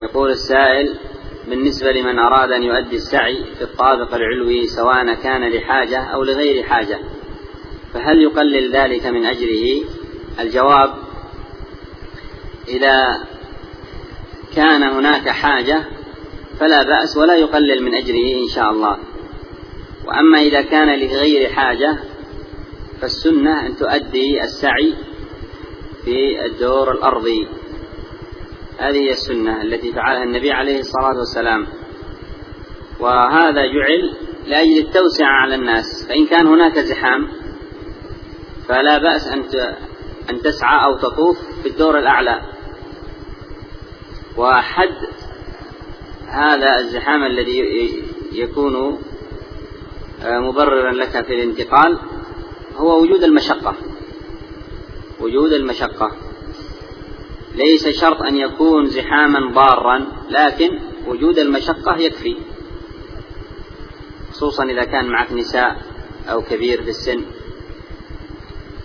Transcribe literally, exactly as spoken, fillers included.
يقول السائل: بالنسبة لمن أراد أن يؤدي السعي في الطابق العلوي سواء كان لحاجة أو لغير حاجة، فهل يقلل ذلك من أجره؟ الجواب: إذا كان هناك حاجة فلا بأس ولا يقلل من أجره إن شاء الله. وأما إذا كان لغير حاجة فالسنة أن تؤدي السعي في الدور الأرضي، هذه هي السنة التي فعلها النبي عليه الصلاة والسلام، وهذا جعل لأجل التوسعة على الناس. فإن كان هناك زحام فلا بأس أن تسعى أو تطوف في الدور الأعلى. وحد هذا الزحام الذي يكون مبررا لك في الانتقال هو وجود المشقة. وجود المشقة ليس شرط أن يكون زحاما ضارا، لكن وجود المشقة يكفي، خصوصا إذا كان معك نساء أو كبير في السن.